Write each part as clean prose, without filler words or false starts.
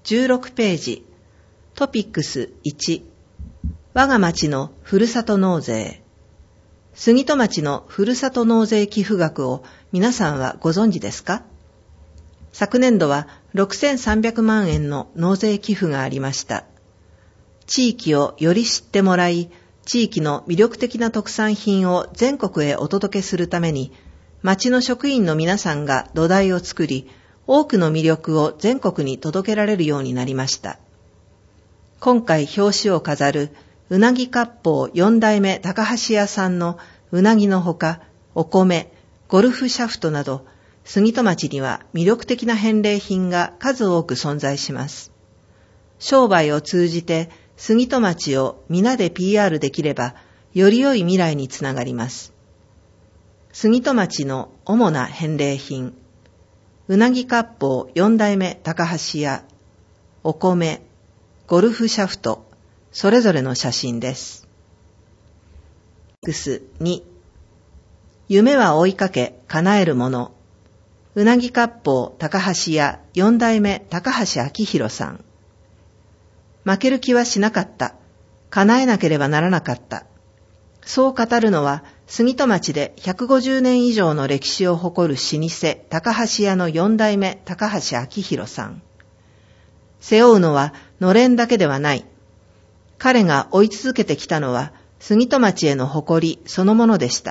16ページ、トピックス1、我が町のふるさと納税。杉戸町のふるさと納税寄付額を皆さんはご存知ですか？昨年度は6300万円の納税寄付がありました。地域をより知ってもらい、地域の魅力的な特産品を全国へお届けするために、町の職員の皆さんが土台を作り、多くの魅力を全国に届けられるようになりました。今回表紙を飾るうなぎ割烹4代目高橋屋さんのうなぎのほか、お米、ゴルフシャフトなど、杉戸町には魅力的な返礼品が数多く存在します。商売を通じて杉戸町を皆で PR できれば、より良い未来につながります。杉戸町の主な返礼品、うなぎ割烹4代目高橋屋、お米、ゴルフシャフト、それぞれの写真です。2、夢は追いかけ叶えるもの。うなぎ割烹高橋屋4代目高橋明弘さん。負ける気はしなかった。叶えなければならなかった。そう語るのは、杉戸町で150年以上の歴史を誇る老舗高橋屋の4代目高橋明弘さん。背負うのはのれんだけではない。彼が追い続けてきたのは、杉戸町への誇りそのものでした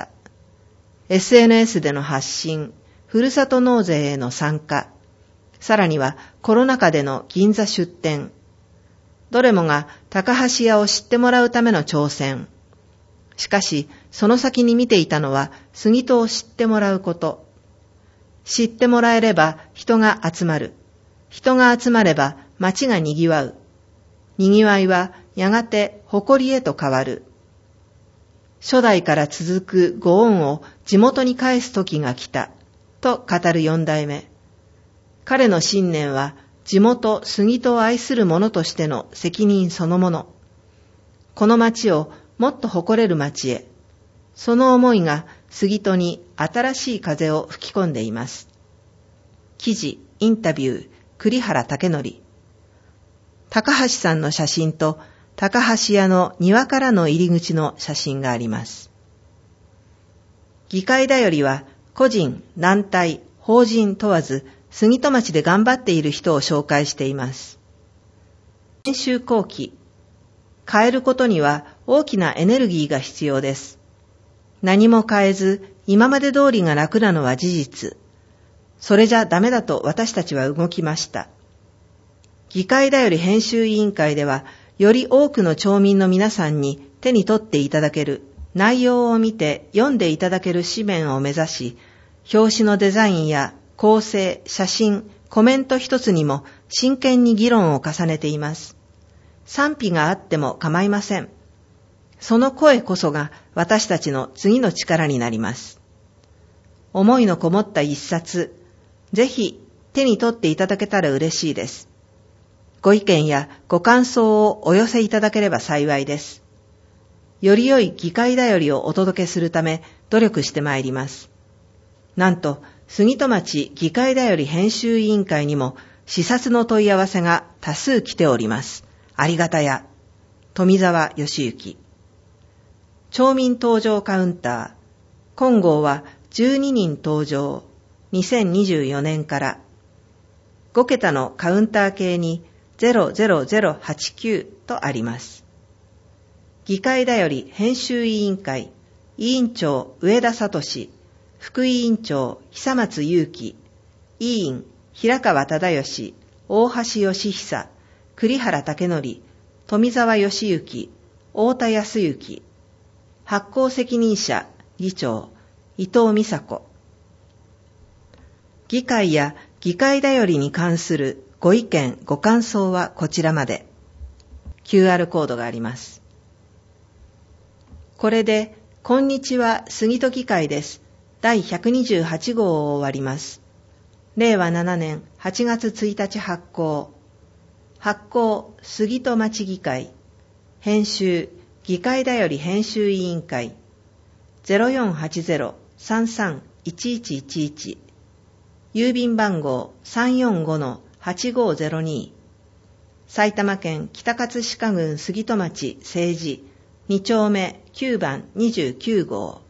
。SNS での発信、ふるさと納税への参加、さらにはコロナ禍での銀座出店、どれもが高橋屋を知ってもらうための挑戦。しかし、その先に見ていたのは杉戸を知ってもらうこと。知ってもらえれば人が集まる。人が集まれば町が賑わう。賑わいはやがて誇りへと変わる。初代から続くご恩を地元に返す時が来た。と語る4代目。彼の信念は地元杉戸を愛する者としての責任そのもの。この町をもっと誇れる町へ。その思いが杉戸に新しい風を吹き込んでいます。記事、インタビュー、栗原武則。高橋さんの写真と高橋屋の庭からの入り口の写真があります。議会だよりは個人、団体、法人問わず杉戸町で頑張っている人を紹介しています。編集後期。変えることには大きなエネルギーが必要です。何も変えず今まで通りが楽なのは事実。それじゃダメだと私たちは動きました。議会だより編集委員会ではより多くの町民の皆さんに手に取っていただける、内容を見て読んでいただける紙面を目指し、表紙のデザインや構成、写真、コメント一つにも真剣に議論を重ねています。賛否があっても構いません。その声こそが私たちの次の力になります。思いのこもった一冊、ぜひ手に取っていただけたら嬉しいです。ご意見やご感想をお寄せいただければ幸いです。より良い議会だよりをお届けするため努力してまいります。なんと、杉戸町議会だより編集委員会にも視察の問い合わせが多数来ております。ありがたや。富澤義行。町民登場カウンター。今号は12人登場。2024年から。5桁のカウンター系に00089とあります。議会だより編集委員会、委員長上田聡、副委員長久松祐樹、委員平川忠義、大橋義久、栗原武則、富澤義行、太田康之、発行責任者議長伊藤美佐子。議会や議会だよりに関するご意見ご感想はこちらまで。QR コードがあります。これで、こんにちは杉戸議会です。第128号を終わります。令和7年8月1日発行。発行杉戸町議会。編集議会だより編集委員会。0480-33-1111。郵便番号 345-8502。 埼玉県北葛飾郡杉戸町西寺2丁目9番29号。